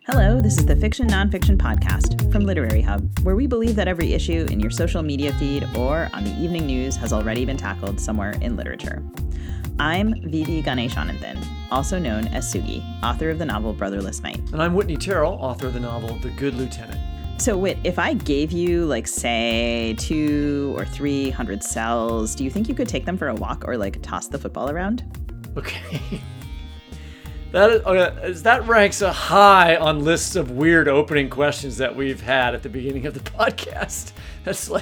Hello, this is the Fiction Nonfiction Podcast from Literary Hub, where we believe that every issue in your social media feed or on the evening news has already been tackled somewhere in literature. I'm Vivi Ganeshananthan, also known as Sugi, author of the novel Brotherless Night. And I'm Whitney Terrell, author of the novel The Good Lieutenant. So Whit, if I gave you, say, 200 or 300 cells, do you think you could take them for a walk or, toss the football around? Okay. That ranks a high on lists of weird opening questions that we've had at the beginning of the podcast. That's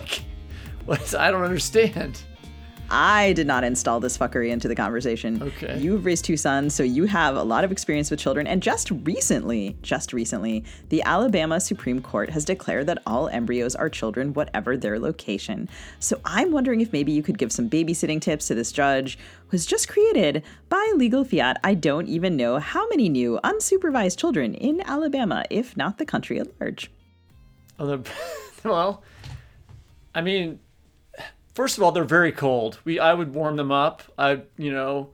I don't understand. I did not install this fuckery into the conversation. Okay. You've raised 2 sons, so you have a lot of experience with children. And just recently, the Alabama Supreme Court has declared that all embryos are children, whatever their location. So I'm wondering if maybe you could give some babysitting tips to this judge who has just created, by legal fiat, I don't even know how many new unsupervised children in Alabama, if not the country at large. Well, I mean, first of all, they're very cold. I would warm them up. I don't know.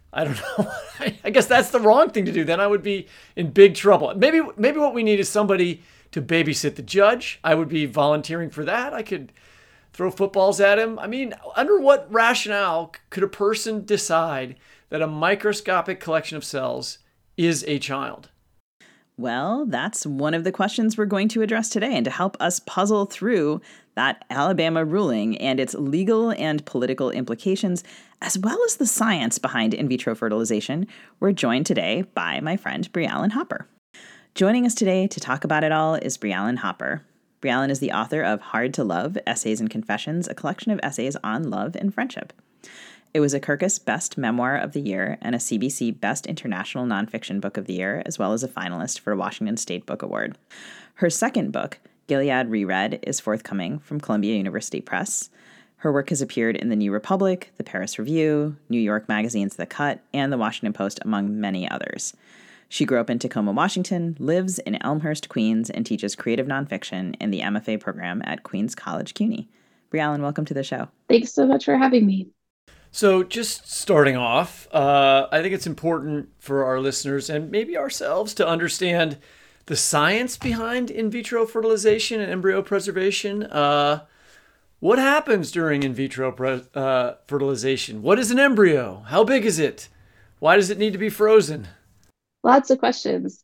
I guess that's the wrong thing to do. Then I would be in big trouble. Maybe what we need is somebody to babysit the judge. I would be volunteering for that. I could throw footballs at him. I mean, under what rationale could a person decide that a microscopic collection of cells is a child? Well, that's one of the questions we're going to address today. And to help us puzzle through that Alabama ruling and its legal and political implications, as well as the science behind in vitro fertilization, we're joined today by my friend Brialyn Hopper. Joining us today to talk about it all is Brialyn Hopper. Brialyn is the author of Hard to Love, Essays and Confessions, a collection of essays on love and friendship. It was a Kirkus Best Memoir of the Year and a CBC Best International Nonfiction Book of the Year, as well as a finalist for a Washington State Book Award. Her second book, Gilead Reread, is forthcoming from Columbia University Press. Her work has appeared in the New Republic, the Paris Review, New York Magazine's The Cut, and the Washington Post, among many others. She grew up in Tacoma, Washington, lives in Elmhurst, Queens, and teaches creative nonfiction in the MFA program at Queens College CUNY. Brialyn, welcome to the show. Thanks so much for having me. So just starting off, I think it's important for our listeners and maybe ourselves to understand the science behind in vitro fertilization and embryo preservation. What happens during in vitro fertilization? What is an embryo? How big is it? Why does it need to be frozen? Lots of questions.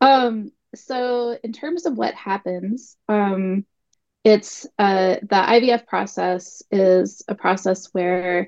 So in terms of what happens, it's the IVF process is a process where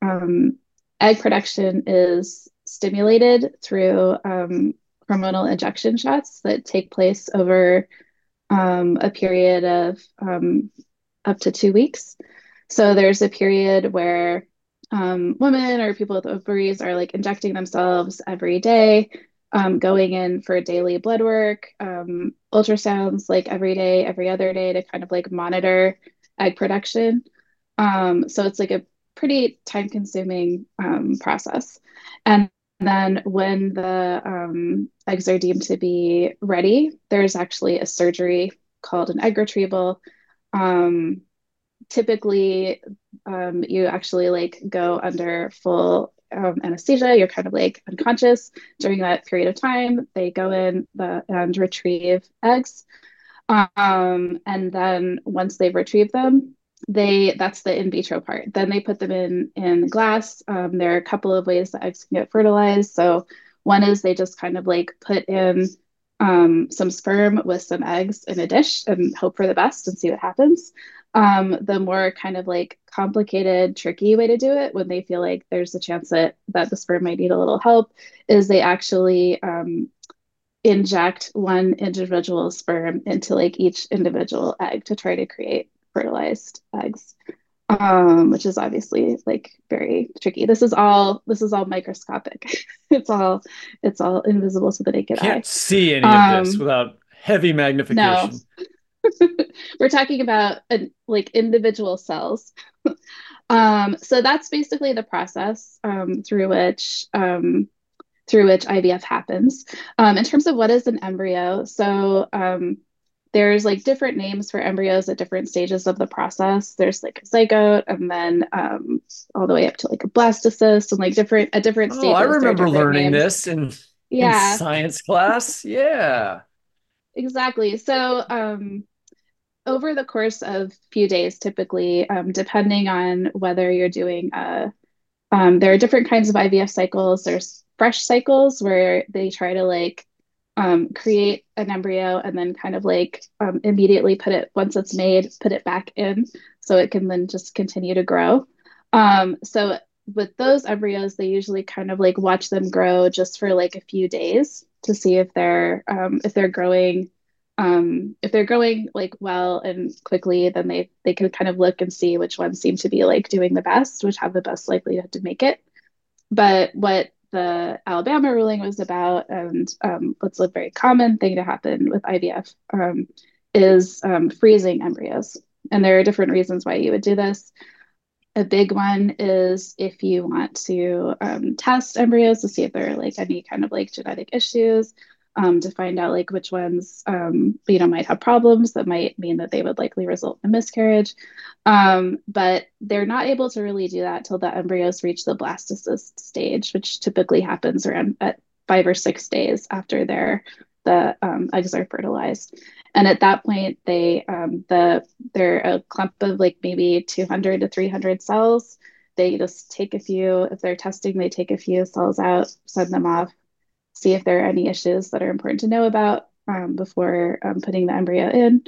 egg production is stimulated through hormonal injection shots that take place over a period of up to 2 weeks. So there's a period where women or people with ovaries are injecting themselves every day, going in for daily blood work, ultrasounds every day, every other day to kind of monitor egg production. So it's a pretty time-consuming process. And then when the eggs are deemed to be ready, there's actually a surgery called an egg retrieval. Typically, you actually go under full anesthesia. You're kind of unconscious during that period of time. They go in and retrieve eggs. And then once they've retrieved them, that's the in vitro part. Then they put them in glass. There are a couple of ways that eggs can get fertilized. So one is they just kind of put in some sperm with some eggs in a dish and hope for the best and see what happens. The more kind of complicated, tricky way to do it, when they feel there's a chance that the sperm might need a little help, is they actually inject one individual sperm into each individual egg to try to create fertilized eggs, which is obviously very tricky. This is all microscopic. it's all invisible to the naked eye. Can't see any of this without heavy magnification. No. We're talking about individual cells. So that's basically the process through which IVF happens. In terms of what is an embryo, so there's different names for embryos at different stages of the process. There's a zygote, and then all the way up to a blastocyst, and at different stages. I remember learning this in Yeah. in science class. Yeah. exactly. So, over the course of few days, typically, depending on whether you're doing there are different kinds of IVF cycles. There's fresh cycles where they try to like create an embryo and then kind of like immediately put it, once it's made, put it back in so it can then just continue to grow. So with those embryos, they usually kind of like watch them grow just for like a few days to see if they're growing like well and quickly, then they can kind of look and see which ones seem to be like doing the best, which have the best likelihood to make it. But what the Alabama ruling was about, and what's a very common thing to happen with IVF, is freezing embryos. And there are different reasons why you would do this. A big one is if you want to test embryos to see if there are like any kind of like genetic issues, to find out like which ones might have problems that might mean that they would likely result in miscarriage. But they're not able to really do that till the embryos reach the blastocyst stage, which typically happens around at 5 or 6 days after the eggs are fertilized. And at that point, they're a clump of like maybe 200 to 300 cells. They just take a few, if they're testing, they take a few cells out, send them off, see if there are any issues that are important to know about before putting the embryo in.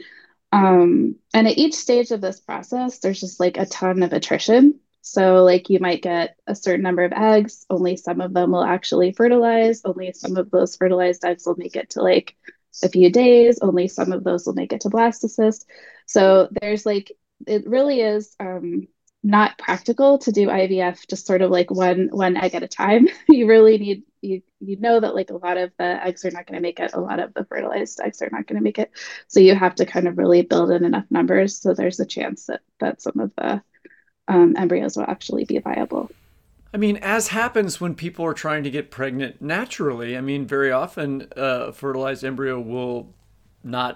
And at each stage of this process, there's just like a ton of attrition. So, like, you might get a certain number of eggs, only some of them will actually fertilize, only some of those fertilized eggs will make it to like a few days, only some of those will make it to blastocyst. So, there's like, it really is not practical to do IVF just sort of like one egg at a time. You really need you know that like a lot of the eggs are not going to make it, a lot of the fertilized eggs are not going to make it. So you have to kind of really build in enough numbers so there's a chance that some of the embryos will actually be viable. I mean, as happens when people are trying to get pregnant naturally, I mean, very often a fertilized embryo will not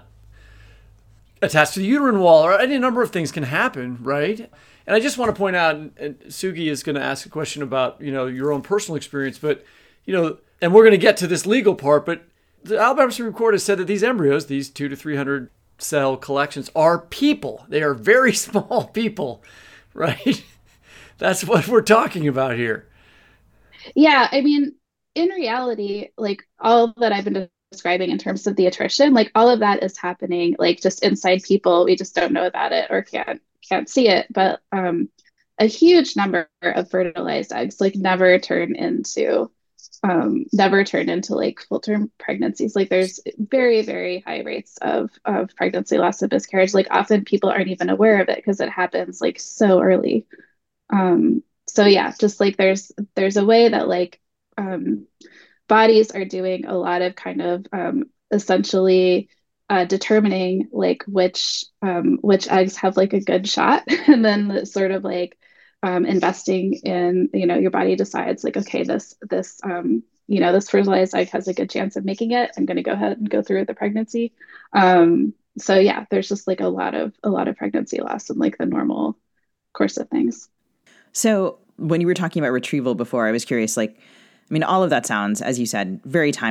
attach to the uterine wall, or any number of things can happen, right? And I just want to point out, and Sugi is going to ask a question about, your own personal experience, but, and we're going to get to this legal part, but the Alabama Supreme Court has said that these embryos, these 200 to 300 cell collections, are people. They are very small people, right? That's what we're talking about here. Yeah, I mean, in reality, like all that I've been describing in terms of the attrition, like all of that is happening like just inside people. We just don't know about it or can't see it. But a huge number of fertilized eggs like never turn into like full term pregnancies. Like there's very, very high rates of pregnancy loss and miscarriage. Like often people aren't even aware of it because it happens like so early. So yeah, just like there's a way that like bodies are doing a lot of kind of essentially determining like which eggs have like a good shot, and then sort of like investing in, your body decides like, okay, this fertilized egg has a good chance of making it. I'm going to go ahead and go through with the pregnancy. So yeah, there's just like a lot of pregnancy loss in like the normal course of things. So when you were talking about retrieval before, I was curious, like, I mean, all of that sounds, as you said, very time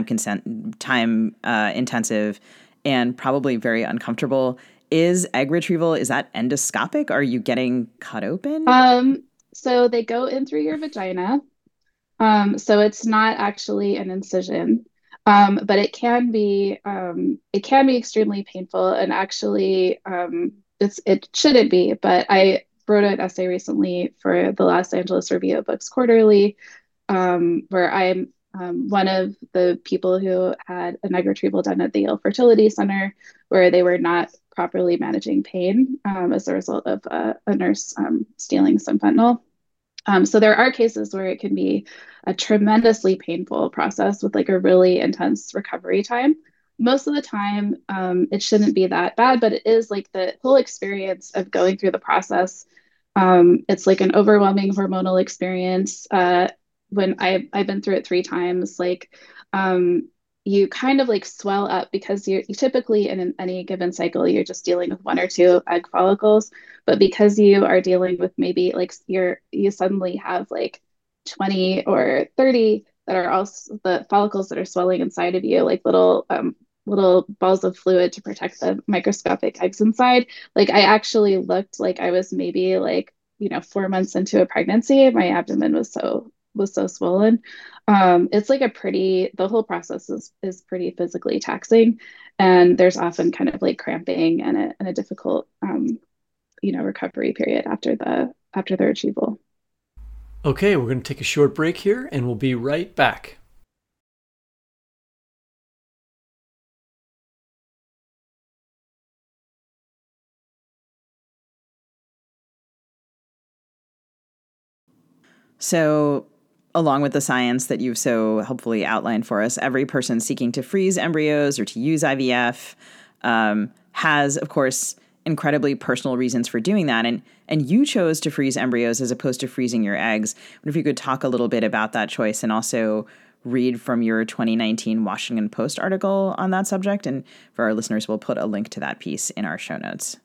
intensive and probably very uncomfortable. Is egg retrieval, is that endoscopic? Are you getting cut open? So they go in through your vagina. So it's not actually an incision. But it can be extremely painful, and actually it shouldn't be, but I wrote an essay recently for the Los Angeles Review of Books Quarterly, where I'm one of the people who had an egg retrieval done at the Yale Fertility Center, where they were not properly managing pain as a result of a nurse stealing some fentanyl. So there are cases where it can be a tremendously painful process with like a really intense recovery time. Most of the time, it shouldn't be that bad, but it is like the whole experience of going through the process. It's like an overwhelming hormonal experience. When I've been through it 3 times, like you kind of like swell up because you typically in any given cycle you're just dealing with 1 or 2 egg follicles, but because you are dealing with maybe like you suddenly have like 20 or 30 that are also the follicles that are swelling inside of you, like little little balls of fluid to protect the microscopic eggs inside. Like I actually looked like I was maybe like, 4 months into a pregnancy. My abdomen was so swollen. It's like the whole process is pretty physically taxing, and there's often kind of like cramping and a difficult recovery period after the retrieval. Okay, we're going to take a short break here and we'll be right back. So, along with the science that you've so helpfully outlined for us, every person seeking to freeze embryos or to use IVF has, of course, incredibly personal reasons for doing that. And you chose to freeze embryos as opposed to freezing your eggs. I wonder if you could talk a little bit about that choice and also read from your 2019 Washington Post article on that subject. And for our listeners, we'll put a link to that piece in our show notes.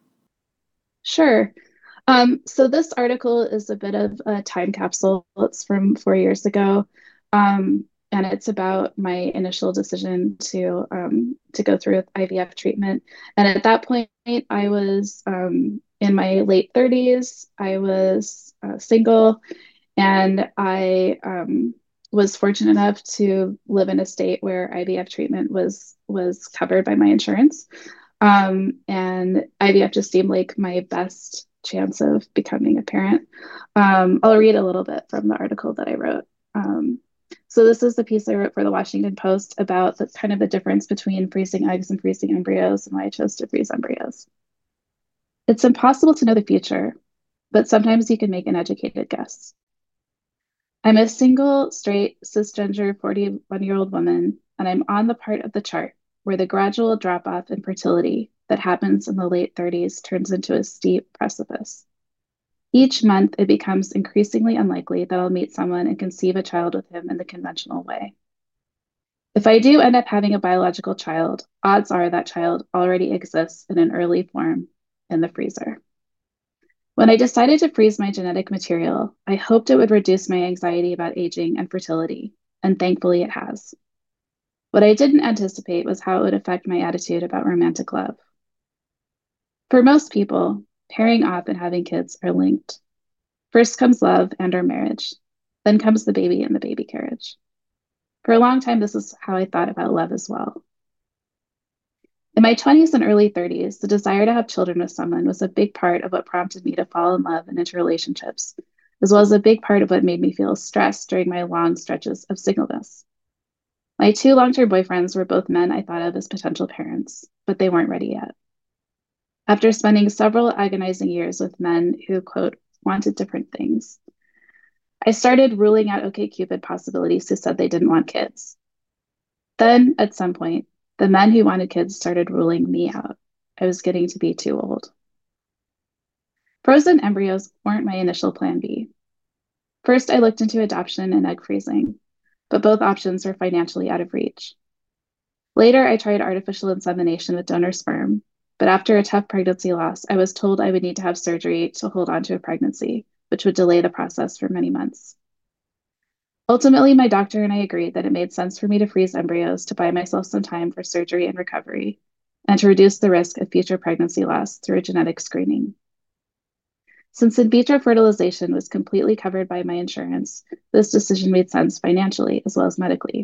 Sure. So this article is a bit of a time capsule. It's from 4 years ago, and it's about my initial decision to go through with IVF treatment. And at that point, I was in my late 30s. I was single, and I was fortunate enough to live in a state where IVF treatment was covered by my insurance. And IVF just seemed like my best chance of becoming a parent. I'll read a little bit from the article that I wrote. So this is the piece I wrote for the Washington Post about the kind of the difference between freezing eggs and freezing embryos and why I chose to freeze embryos. It's impossible to know the future, but sometimes you can make an educated guess. I'm a single, straight, cisgender 41-year-old woman, and I'm on the part of the chart where the gradual drop off in fertility that happens in the late 30s turns into a steep precipice. Each month, it becomes increasingly unlikely that I'll meet someone and conceive a child with him in the conventional way. If I do end up having a biological child, odds are that child already exists in an early form in the freezer. When I decided to freeze my genetic material, I hoped it would reduce my anxiety about aging and fertility, and thankfully it has. What I didn't anticipate was how it would affect my attitude about romantic love. For most people, pairing off and having kids are linked. First comes love and our marriage, then comes the baby and the baby carriage. For a long time, this is how I thought about love as well. In my 20s and early 30s, the desire to have children with someone was a big part of what prompted me to fall in love and into relationships, as well as a big part of what made me feel stressed during my long stretches of singleness. My 2 long-term boyfriends were both men I thought of as potential parents, but they weren't ready yet. After spending several agonizing years with men who, quote, wanted different things, I started ruling out OkCupid possibilities who said they didn't want kids. Then, at some point, the men who wanted kids started ruling me out. I was getting to be too old. Frozen embryos weren't my initial plan B. First, I looked into adoption and egg freezing, but both options were financially out of reach. Later, I tried artificial insemination with donor sperm, but after a tough pregnancy loss, I was told I would need to have surgery to hold on to a pregnancy, which would delay the process for many months. Ultimately, my doctor and I agreed that it made sense for me to freeze embryos to buy myself some time for surgery and recovery, and to reduce the risk of future pregnancy loss through a genetic screening. Since in vitro fertilization was completely covered by my insurance, this decision made sense financially as well as medically.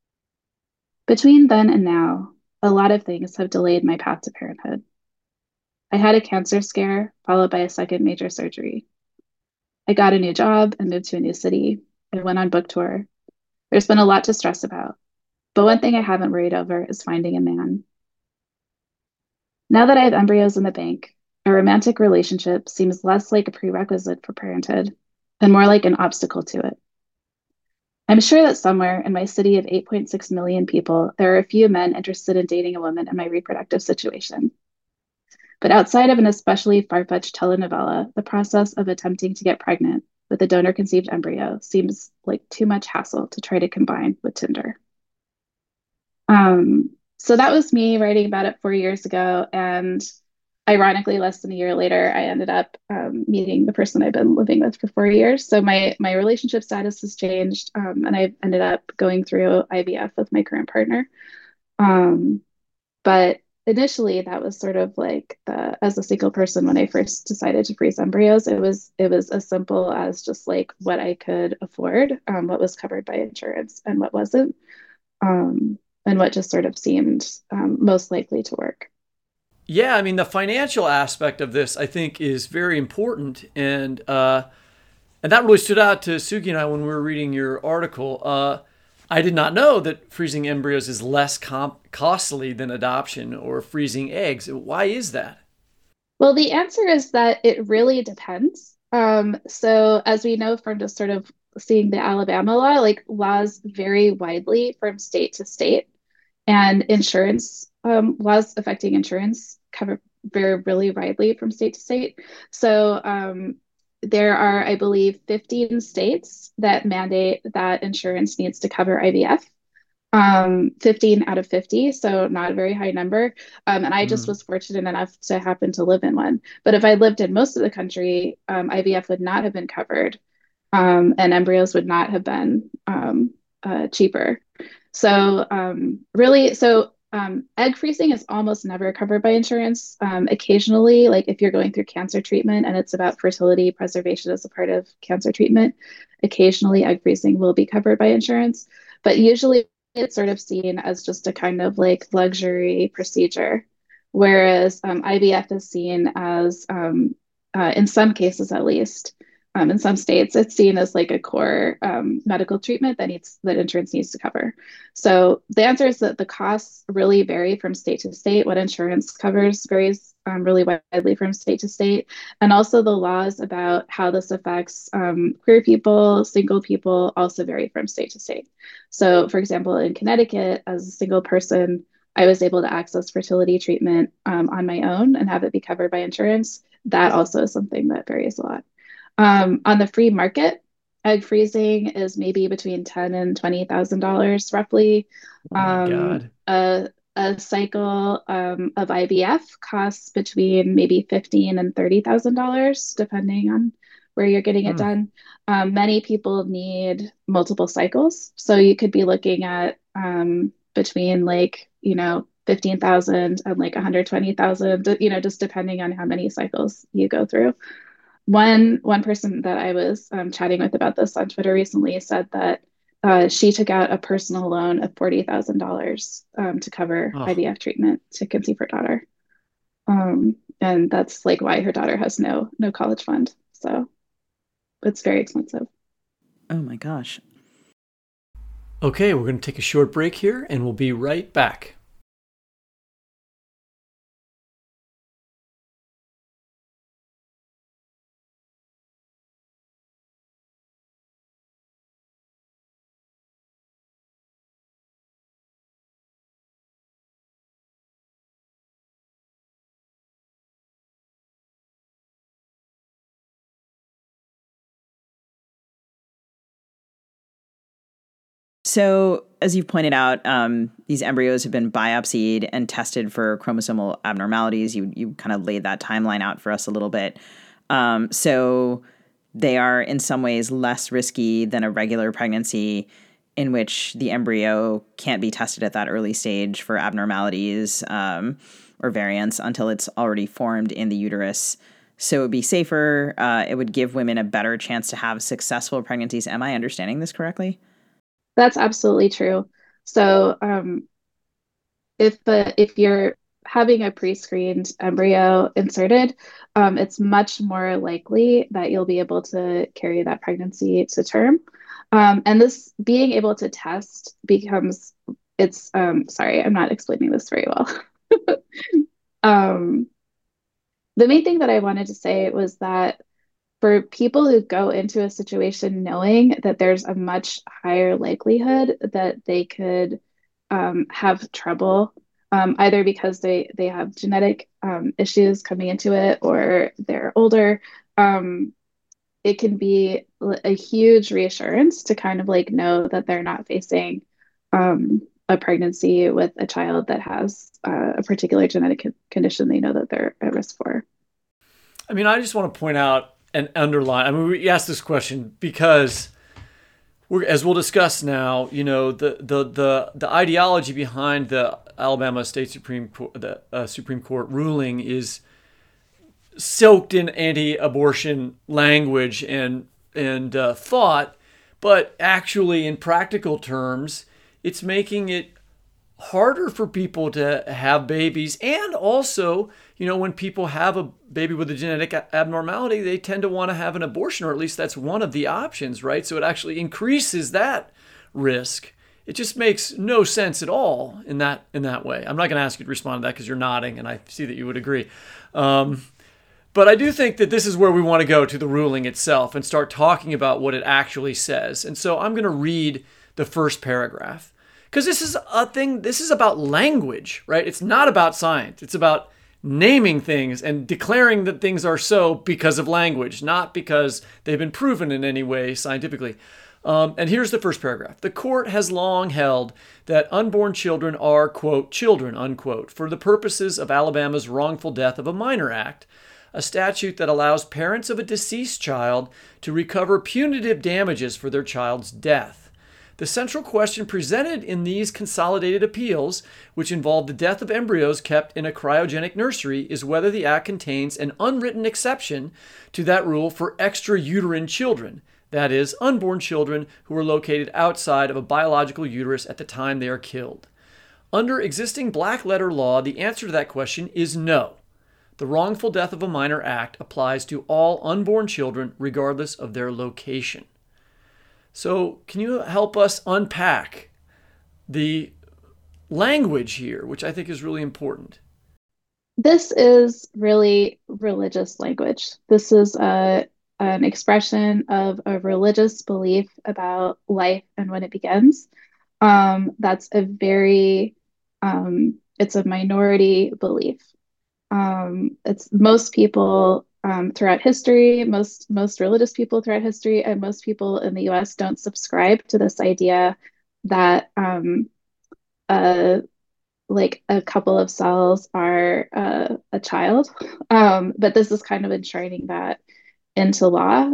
Between then and now, a lot of things have delayed my path to parenthood. I had a cancer scare, followed by a second major surgery. I got a new job and moved to a new city. I went on book tour. There's been a lot to stress about, but one thing I haven't worried over is finding a man. Now that I have embryos in the bank, a romantic relationship seems less like a prerequisite for parenthood and more like an obstacle to it. I'm sure that somewhere in my city of 8.6 million people, there are a few men interested in dating a woman in my reproductive situation. But outside of an especially far-fetched telenovela, the process of attempting to get pregnant with a donor-conceived embryo seems like too much hassle to try to combine with Tinder. So that was me writing about it 4 years ago. And ironically, less than a year later, I ended up meeting the person I've been living with for 4 years. So my relationship status has changed, and I've ended up going through IVF with my current partner. Um, but initially, that was sort of like as a single person when I first decided to freeze embryos, it was as simple as just like what I could afford, what was covered by insurance and what wasn't, um, and what just sort of seemed most likely to work. Yeah, I mean the financial aspect of this, I think, is very important, and that really stood out to Suki and I when we were reading your article. I did not know that freezing embryos is less costly than adoption or freezing eggs. Why is that? Well, the answer is that it really depends. So as we know from just sort of seeing the Alabama law, like laws vary widely from state to state, and insurance laws affecting insurance cover vary really widely from state to state. So there are, I believe, 15 states that mandate that insurance needs to cover IVF. 15 out of 50, so not a very high number. And I just Mm. was fortunate enough to happen to live in one. But if I lived in most of the country, IVF would not have been covered, and embryos would not have been cheaper. So really, so egg freezing is almost never covered by insurance. Occasionally, like if you're going through cancer treatment and it's about fertility preservation as a part of cancer treatment, occasionally egg freezing will be covered by insurance. But usually it's sort of seen as just a kind of like luxury procedure, whereas IVF is seen as, in some cases at least, in some states, it's seen as like a core medical treatment that insurance needs to cover. So the answer is that the costs really vary from state to state. What insurance covers varies really widely from state to state, and also the laws about how this affects queer people, single people, also vary from state to state. So, for example, in Connecticut, as a single person, I was able to access fertility treatment on my own and have it be covered by insurance. That also is something that varies a lot. On the free market, egg freezing is maybe between ten and $20,000 roughly. Oh my Um, God. a cycle of IVF costs between maybe $15,000 and $30,000, depending on where you're getting it Hmm. done. Many people need multiple cycles, so you could be looking at between like 15,000 and like 120,000, just depending on how many cycles you go through. One person that I was chatting with about this on Twitter recently said that she took out a personal loan of $40,000 to cover Oh, IVF treatment to conceive her daughter, and that's like why her daughter has no college fund. So it's very expensive. Oh my gosh. okay. We're going to take a short break here, and we'll be right back. So, as you've pointed out, these embryos have been biopsied and tested for chromosomal abnormalities. You kind of laid that timeline out for us a little bit. So, they are in some ways less risky than a regular pregnancy, in which the embryo can't be tested at that early stage for abnormalities or variants until it's already formed in the uterus. So, it would be safer. It would give women a better chance to have successful pregnancies. Am I understanding this correctly? That's absolutely true. So if you're having a pre-screened embryo inserted, it's much more likely that you'll be able to carry that pregnancy to term. And this being able to test becomes it's sorry, I'm not explaining this very well. Um, the main thing that I wanted to say was that for people who go into a situation knowing that there's a much higher likelihood that they could have trouble, either because they have genetic issues coming into it or they're older, um, it can be a huge reassurance to kind of like know that they're not facing a pregnancy with a child that has a particular genetic condition they know that they're at risk for. I mean, I just want to point out and underline. I mean, we asked this question because As we'll discuss now, the ideology behind the Alabama State Supreme Court, the Supreme Court ruling is soaked in anti-abortion language and thought, but actually, in practical terms, it's making it harder for people to have babies. And also, when people have a baby with a genetic abnormality, they tend to want to have an abortion, or at least that's one of the options, right? So it actually increases that risk. It just makes no sense at all in that way. I'm not going to ask you to respond to that because you're nodding, and I see that you would agree. But I do think that this is where we want to go to the ruling itself and start talking about what it actually says. And so I'm going to read the first paragraph. Because this is about language, right? It's not about science. It's about naming things and declaring that things are so because of language, not because they've been proven in any way scientifically. And here's the first paragraph. The court has long held that unborn children are, quote, children, unquote, for the purposes of Alabama's Wrongful Death of a Minor Act, a statute that allows parents of a deceased child to recover punitive damages for their child's death. The central question presented in these consolidated appeals, which involve the death of embryos kept in a cryogenic nursery, is whether the act contains an unwritten exception to that rule for extrauterine children, that is, unborn children who are located outside of a biological uterus at the time they are killed. Under existing black-letter law, the answer to that question is no. The Wrongful Death of a Minor Act applies to all unborn children regardless of their location. So can you help us unpack the language here, which I think is really important? This is really religious language. This is an expression of a religious belief about life and when it begins. That's it's a minority belief. It's most people throughout history, most religious people throughout history, and most people in the U.S. don't subscribe to this idea that like a couple of cells are a child. But this is kind of enshrining that into law.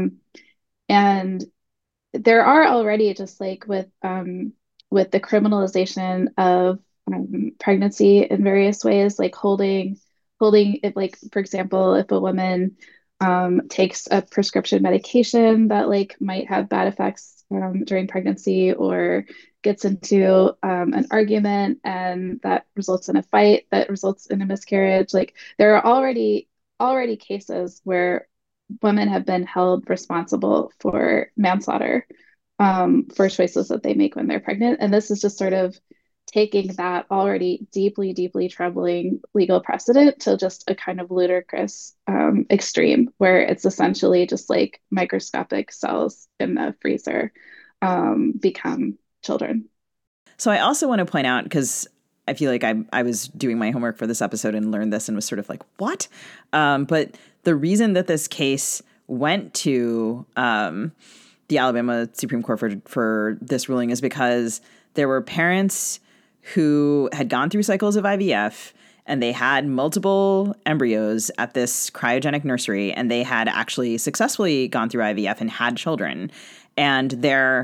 And there are already, just like with the criminalization of pregnancy in various ways, like holding it, like, for example, if a woman takes a prescription medication that like might have bad effects during pregnancy, or gets into an argument and that results in a fight that results in a miscarriage, like there are already cases where women have been held responsible for manslaughter for choices that they make when they're pregnant. And this is just sort of taking that already deeply, deeply troubling legal precedent to just a kind of ludicrous extreme, where it's essentially just like microscopic cells in the freezer become children. So I also want to point out, because I feel like I was doing my homework for this episode and learned this and was sort of like, what? But the reason that this case went to the Alabama Supreme Court for this ruling is because there were parents who had gone through cycles of IVF, and they had multiple embryos at this cryogenic nursery, and they had actually successfully gone through IVF and had children. And their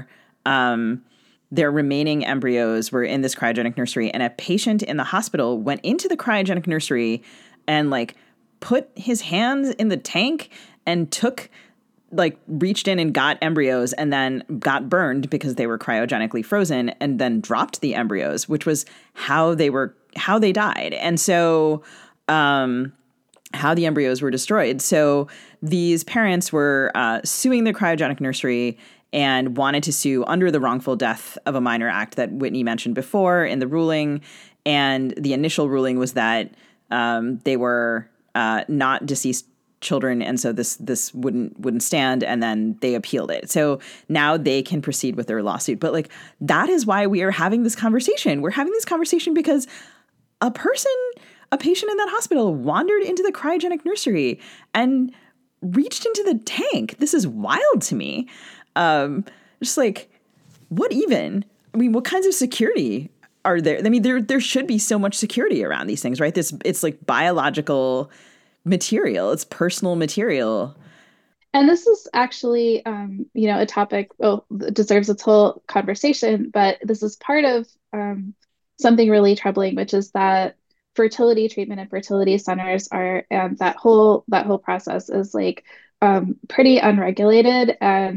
remaining embryos were in this cryogenic nursery, and a patient in the hospital went into the cryogenic nursery and like put his hands in the tank and reached in and got embryos, and then got burned because they were cryogenically frozen, and then dropped the embryos, which was how they died. And so how the embryos were destroyed. So these parents were suing the cryogenic nursery and wanted to sue under the Wrongful Death of a Minor Act that Whitney mentioned before in the ruling. And the initial ruling was that they were not deceased children, and so this wouldn't stand, and then they appealed it. So now they can proceed with their lawsuit. But like, that is why we are having this conversation. We're having this conversation because a patient in that hospital wandered into the cryogenic nursery and reached into the tank. This is wild to me. Just like, what even? I mean, what kinds of security are there? I mean, there should be so much security around these things, right? It's like biological material. It's personal material. And this is actually, a topic, well, that deserves its whole conversation, but this is part of something really troubling, which is that fertility treatment and fertility centers and that whole process is like pretty unregulated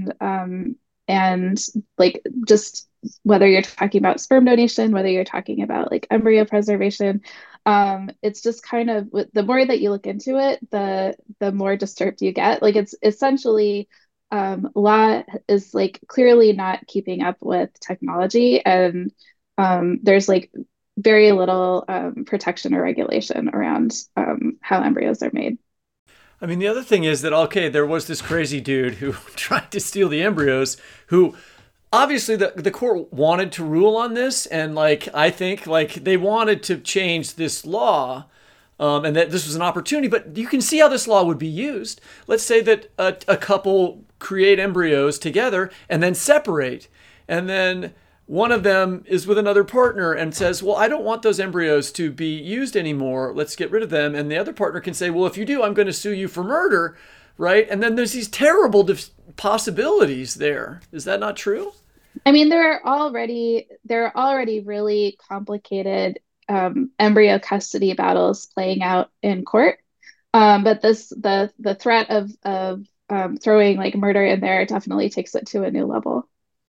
and like just whether you're talking about sperm donation, whether you're talking about like embryo preservation, it's just kind of the more that you look into it, the more disturbed you get. Like it's essentially law is like clearly not keeping up with technology, and there's like very little protection or regulation around how embryos are made. I mean, the other thing is that, okay, there was this crazy dude who tried to steal the embryos, who obviously the court wanted to rule on this. And like, I think like they wanted to change this law, and that this was an opportunity, but you can see how this law would be used. Let's say that a couple create embryos together and then separate. And then one of them is with another partner and says, well, I don't want those embryos to be used anymore. Let's get rid of them. And the other partner can say, well, if you do, I'm going to sue you for murder. Right. And then there's these terrible possibilities there. Is that not true? I mean, there are already really complicated embryo custody battles playing out in court. But the threat of throwing like murder in there definitely takes it to a new level.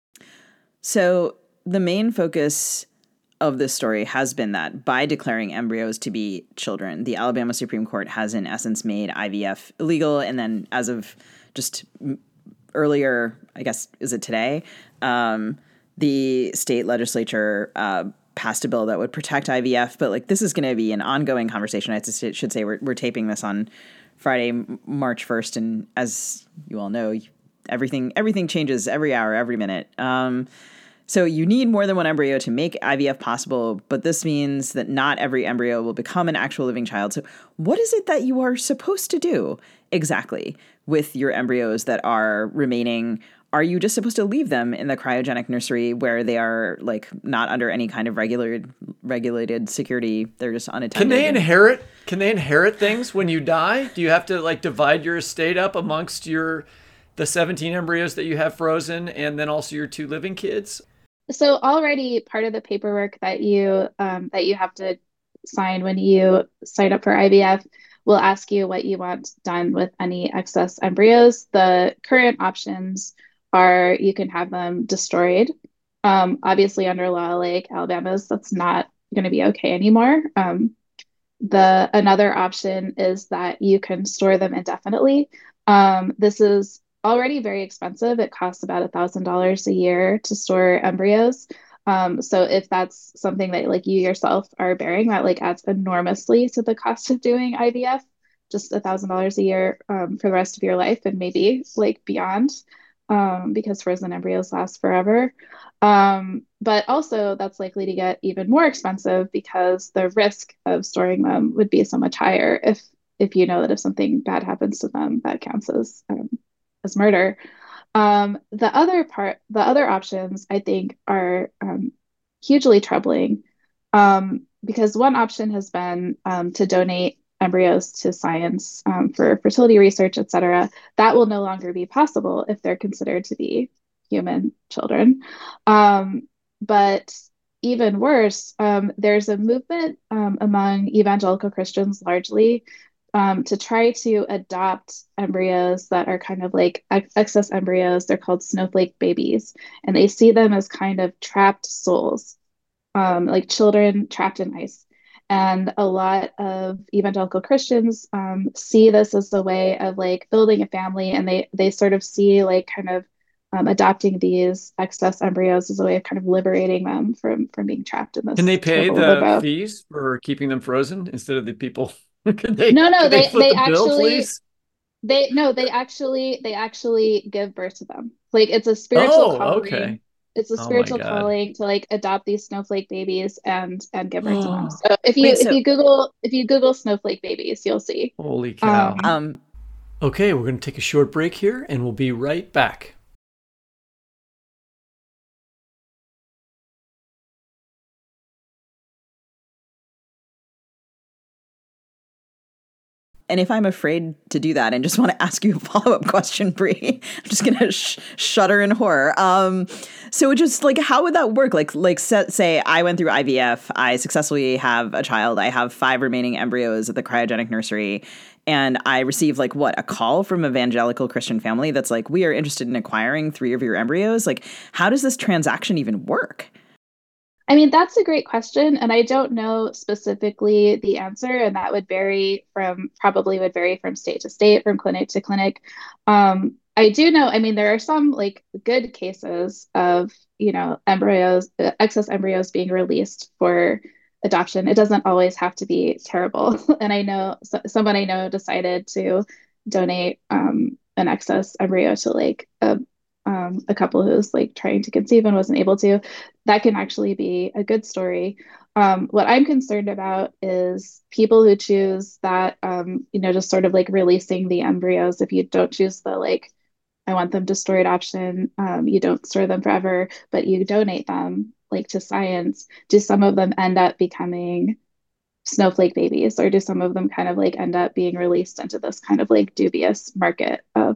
So the main focus of this story has been that by declaring embryos to be children, the Alabama Supreme Court has in essence made IVF illegal. And then as of just earlier, I guess, is it today? The state legislature passed a bill that would protect IVF. But like this is going to be an ongoing conversation. I should say we're taping this on Friday, March 1st. And as you all know, everything changes every hour, every minute. So you need more than one embryo to make IVF possible, but this means that not every embryo will become an actual living child. So what is it that you are supposed to do exactly with your embryos that are remaining? Are you just supposed to leave them in the cryogenic nursery where they are like not under any kind of regulated security? They're just unattended. Can they inherit? Can they inherit things when you die? Do you have to like divide your estate up amongst the 17 embryos that you have frozen and then also your 2 living kids? So already part of the paperwork that you have to sign when you sign up for IVF will ask you what you want done with any excess embryos. The current options are you can have them destroyed. Obviously under law like Alabama's, that's not going to be okay anymore. The another option is that you can store them indefinitely. This is already very expensive. It costs about $1,000 a year to store embryos. So if that's something that like you yourself are bearing, that like adds enormously to the cost of doing IVF, just $1,000 a year for the rest of your life and maybe like beyond, because frozen embryos last forever. But also that's likely to get even more expensive because the risk of storing them would be so much higher if you know that if something bad happens to them, that counts as murder. The other options I think are hugely troubling, because one option has been to donate embryos to science for fertility research, et cetera. That will no longer be possible if they're considered to be human children. But even worse, there's a movement among evangelical Christians largely to try to adopt embryos that are kind of like excess embryos. They're called snowflake babies, and they see them as kind of trapped souls, like children trapped in ice. And a lot of evangelical Christians see this as a way of like building a family, and they sort of see like kind of adopting these excess embryos as a way of kind of liberating them from being trapped in Can they this pay terrible the limbo. fees for keeping them frozen instead of the people? No, Can they they foot they the bill, actually please? they no, they actually give birth to them. Like it's a spiritual Oh, calling. okay. It's a Oh my spiritual God. calling to like adopt these snowflake babies and give birth to them. Oh, So if you Wait, if so you Google snowflake babies, you'll see. holy cow. Um, Okay, we're going to take a short break here and we'll be right back. And if I'm afraid to do that and just want to ask you a follow-up question, Bree, I'm just going to shudder in horror. So just like, how would that work? Say I went through IVF, I successfully have a child, I have 5 remaining embryos at the cryogenic nursery, and I receive a call from an evangelical Christian family that's like, we are interested in acquiring 3 of your embryos. Like, how does this transaction even work? I mean, that's a great question, and I don't know specifically the answer, and that would probably would vary from state to state, from clinic to clinic. I do know, I mean, there are some good cases of, excess embryos being released for adoption. It doesn't always have to be terrible. And I know someone I know decided to donate an excess embryo to a couple who's trying to conceive and wasn't able to. That can actually be a good story. What I'm concerned about is people who choose that, just sort of releasing the embryos. If you don't choose the I want them to store adoption, you don't store them forever, but you donate them to science. Do some of them end up becoming snowflake babies, or do some of them kind of end up being released into this kind of dubious market of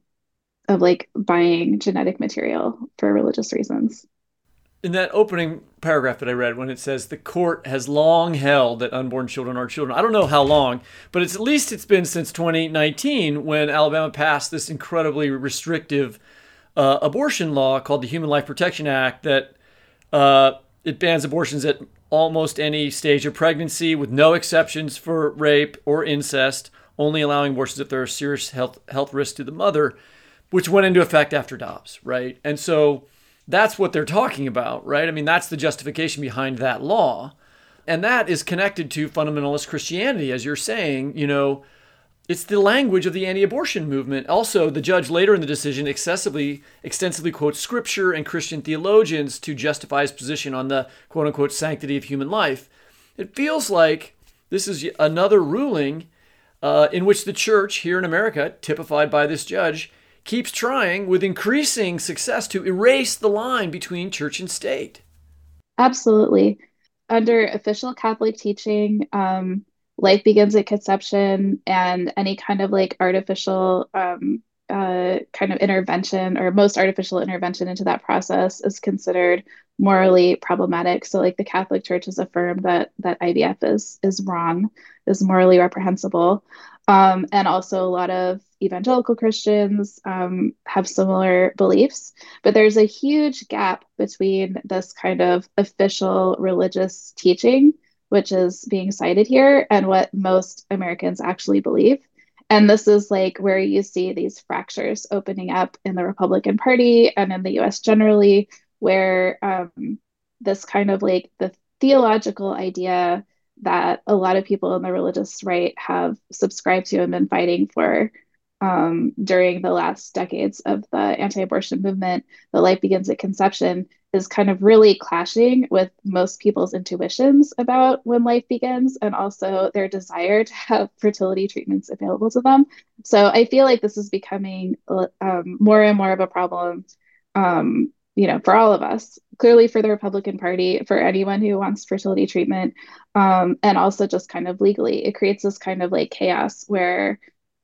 buying genetic material for religious reasons? In that opening paragraph that I read, when it says the court has long held that unborn children are children, I don't know how long, but at least it's been since 2019 when Alabama passed this incredibly restrictive abortion law called the Human Life Protection Act that it bans abortions at almost any stage of pregnancy with no exceptions for rape or incest, only allowing abortions if there are serious health risks to the mother, which went into effect after Dobbs, right? And so that's what they're talking about, right? I mean, that's the justification behind that law. And that is connected to fundamentalist Christianity, as you're saying. It's the language of the anti-abortion movement. Also, the judge later in the decision extensively quotes scripture and Christian theologians to justify his position on the quote-unquote sanctity of human life. It feels like this is another ruling in which the church here in America, typified by this judge, keeps trying with increasing success to erase the line between church and state. Absolutely. Under official Catholic teaching, life begins at conception, and any kind of artificial kind of intervention, or most artificial intervention into that process, is considered morally problematic. So the Catholic Church has affirmed that IVF is wrong, is morally reprehensible. And also a lot of evangelical Christians have similar beliefs, but there's a huge gap between this kind of official religious teaching, which is being cited here, and what most Americans actually believe. And this is where you see these fractures opening up in the Republican Party and in the US generally, where this kind of the theological idea that a lot of people in the religious right have subscribed to and been fighting for during the last decades of the anti-abortion movement, the life begins at conception, is kind of really clashing with most people's intuitions about when life begins, and also their desire to have fertility treatments available to them. So I feel like this is becoming more and more of a problem, for all of us, clearly for the Republican Party, for anyone who wants fertility treatment, and also just kind of legally. It creates this kind of chaos where,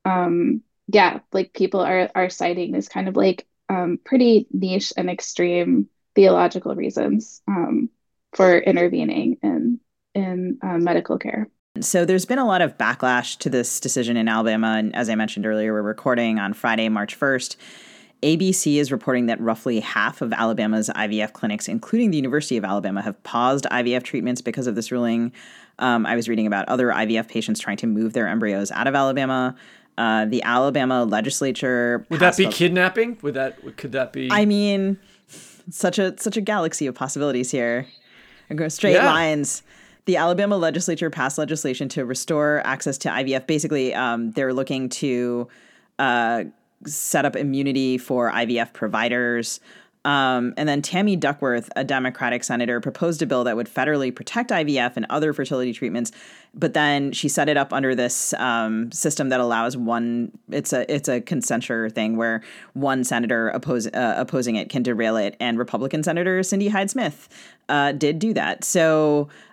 people are citing this kind of pretty niche and extreme theological reasons for intervening in medical care. So there's been a lot of backlash to this decision in Alabama. And as I mentioned earlier, we're recording on Friday, March 1st. ABC is reporting that roughly half of Alabama's IVF clinics, including the University of Alabama, have paused IVF treatments because of this ruling. I was reading about other IVF patients trying to move their embryos out of Alabama. The Alabama legislature would that be kidnapping? Could that be? I mean, such a galaxy of possibilities here. Straight lines. The Alabama legislature passed legislation to restore access to IVF. Basically, they're looking to set up immunity for IVF providers. And then Tammy Duckworth, a Democratic senator, proposed a bill that would federally protect IVF and other fertility treatments. But then she set it up under this system that allows it's a consensus thing where one senator opposing it can derail it. And Republican Senator Cindy Hyde-Smith did do that. So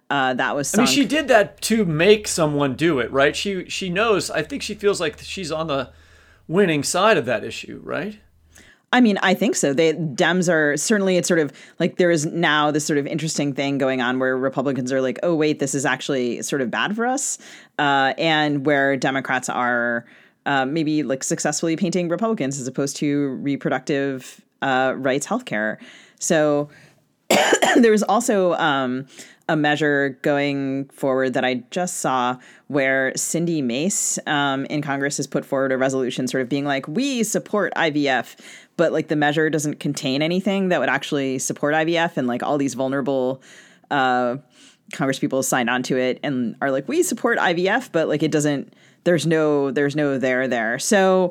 That was I mean, sunk. she did that to make someone do it, right? She knows. I think she feels like she's on the winning side of that issue, right? I mean, I think so. Dems are certainly, it's sort of like there is now this sort of interesting thing going on where Republicans are like, oh, wait, this is actually sort of bad for us. And where Democrats are maybe like successfully painting Republicans as opposed to reproductive rights healthcare. So there's also a measure going forward that I just saw where Cindy Mace in Congress has put forward a resolution sort of being like, we support IVF, but like the measure doesn't contain anything that would actually support IVF. And like all these vulnerable Congress people signed on to it and are like, we support IVF, but like it doesn't, there's no there. So,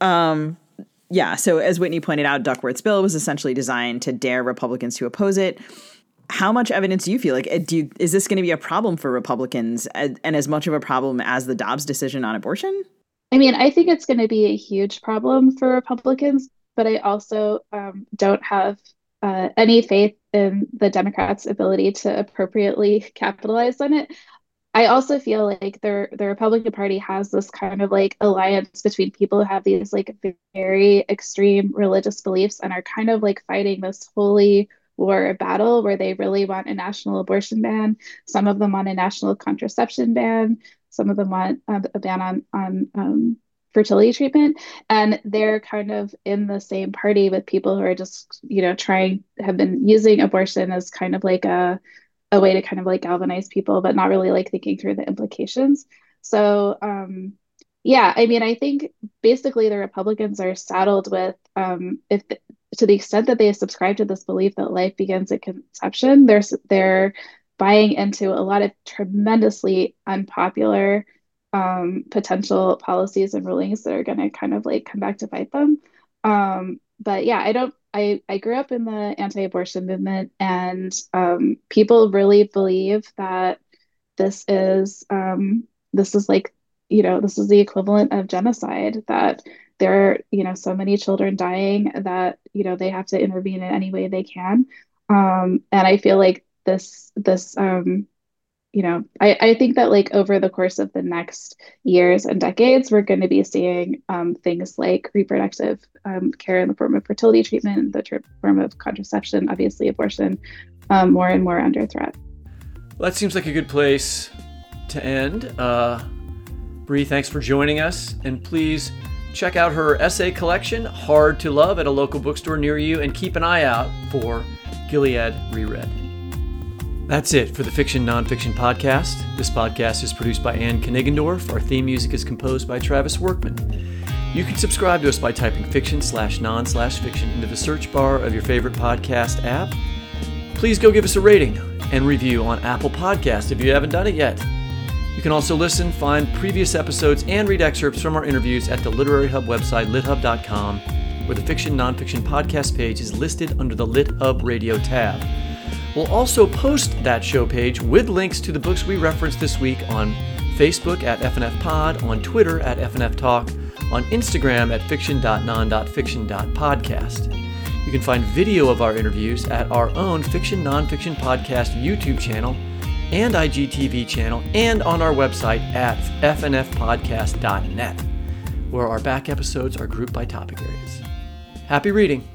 yeah. So as Whitney pointed out, Duckworth's bill was essentially designed to dare Republicans to oppose it. How much evidence do you feel like, is this going to be a problem for Republicans and as much of a problem as the Dobbs decision on abortion? I mean, I think it's going to be a huge problem for Republicans, but I also don't have any faith in the Democrats' ability to appropriately capitalize on it. I also feel like the Republican Party has this kind of like alliance between people who have these like very extreme religious beliefs and are kind of like fighting this holy war battle where they really want a national abortion ban. Some of them want a national contraception ban. Some of them want a ban on fertility treatment. And they're kind of in the same party with people who are just, have been using abortion as kind of like a way to kind of like galvanize people, but not really like thinking through the implications. So, yeah, I mean, I think basically the Republicans are saddled with, to the extent that they subscribe to this belief that life begins at conception, they're buying into a lot of tremendously unpopular potential policies and rulings that are going to kind of like come back to bite them. But yeah, I grew up in the anti-abortion movement, and people really believe that this is like, this is the equivalent of genocide, that there are, so many children dying that, they have to intervene in any way they can. And I feel like I think that like over the course of the next years and decades, we're going to be seeing things like reproductive care in the form of fertility treatment, the form of contraception, obviously abortion, more and more under threat. Well, that seems like a good place to end. Bree, thanks for joining us. And please check out her essay collection, Hard to Love, at a local bookstore near you, and keep an eye out for Gilead Reread. That's it for the Fiction Nonfiction Podcast. This podcast is produced by Ann Knigendorf. Our theme music is composed by Travis Workman. You can subscribe to us by typing fiction/non/fiction into the search bar of your favorite podcast app. Please go give us a rating and review on Apple Podcasts if you haven't done it yet. You can also listen, find previous episodes, and read excerpts from our interviews at the Literary Hub website, lithub.com, where the Fiction Nonfiction Podcast page is listed under the Lit Hub Radio tab. We'll also post that show page with links to the books we referenced this week on Facebook at FNF Pod, on Twitter at FNF Talk, on Instagram at fiction.non.fiction.podcast. You can find video of our interviews at our own Fiction Nonfiction Podcast YouTube channel and IGTV channel, and on our website at fnfpodcast.net, where our back episodes are grouped by topic areas. Happy reading!